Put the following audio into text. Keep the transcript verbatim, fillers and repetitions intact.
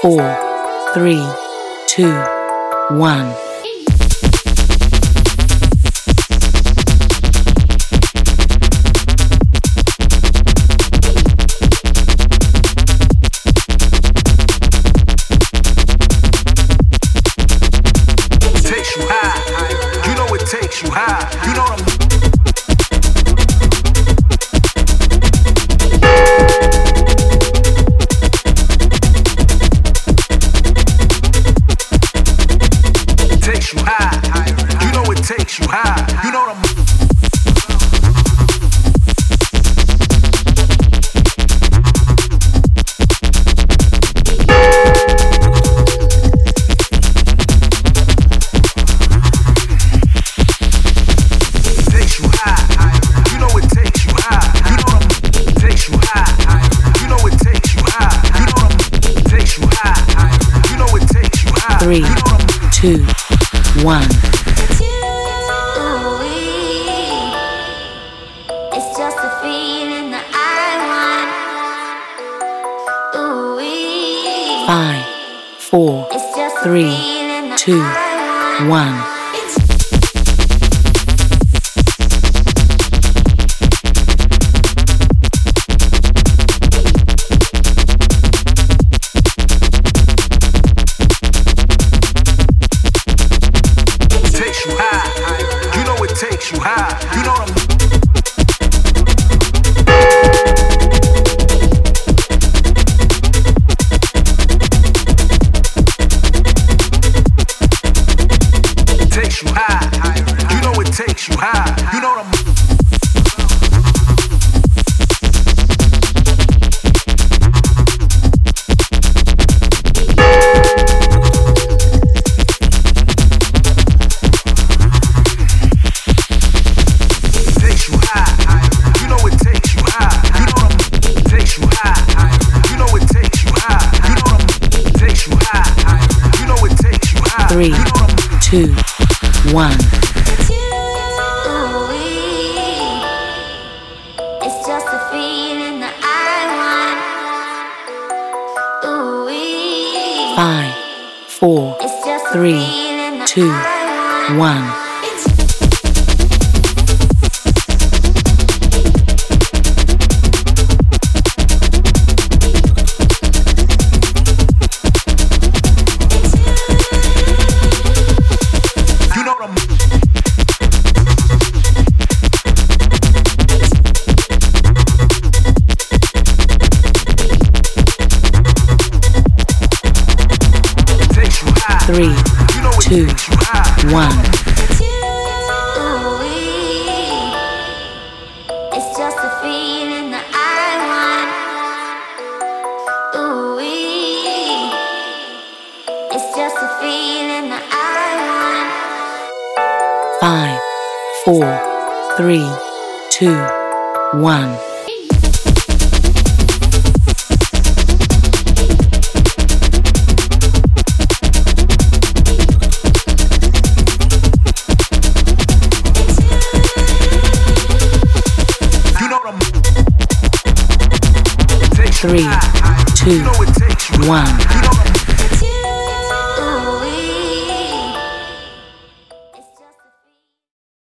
four, three, two, one. Takes you high, you know it takes you high, you know what I'm takes you high, you know it takes you high, you know what I'm Three, two, one. It's just a feeling that I want. Ooh, Five, four, it's just a three, feeling that two, I want. one. takes you high, you know it takes you high, you know what I'm takes you high, you know it takes you high, you know what I'm Three, two, one. Ooh, it's just a feeling that I want. Ooh, Five, four, it's just a three, feeling that two, I want. one. Three, two, one. Ooh, it's just a feeling that I want. Ooh, it's just a feeling that I want. Five, four, three, two, one.